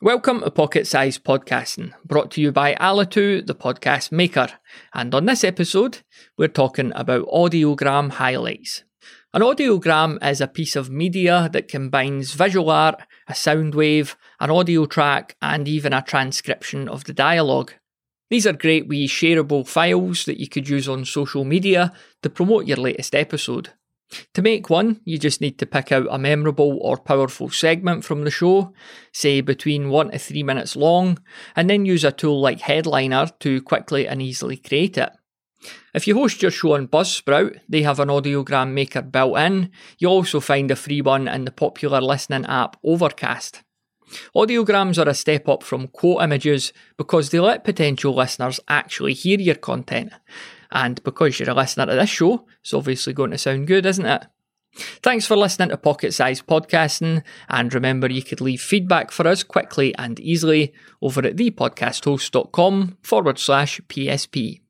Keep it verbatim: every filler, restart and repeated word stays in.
Welcome to Pocket Size Podcasting, brought to you by Alitu, the podcast maker. And on this episode, we're talking about audiogram highlights. An audiogram is a piece of media that combines visual art, a sound wave, an audio track, and even a transcription of the dialogue. These are great wee shareable files that you could use on social media to promote your latest episode. To make one, you just need to pick out a memorable or powerful segment from the show, say between one to three minutes long, and then use a tool like Headliner to quickly and easily create it. If you host your show on Buzzsprout, they have an audiogram maker built in. You'll also find a free one in the popular listening app Overcast. Audiograms are a step up from quote images because they let potential listeners actually hear your content. And because you're a listener to this show, it's obviously going to sound good, isn't it? Thanks for listening to Pocket Size Podcasting, and remember you could leave feedback for us quickly and easily over at thepodcasthost.com forward slash PSP.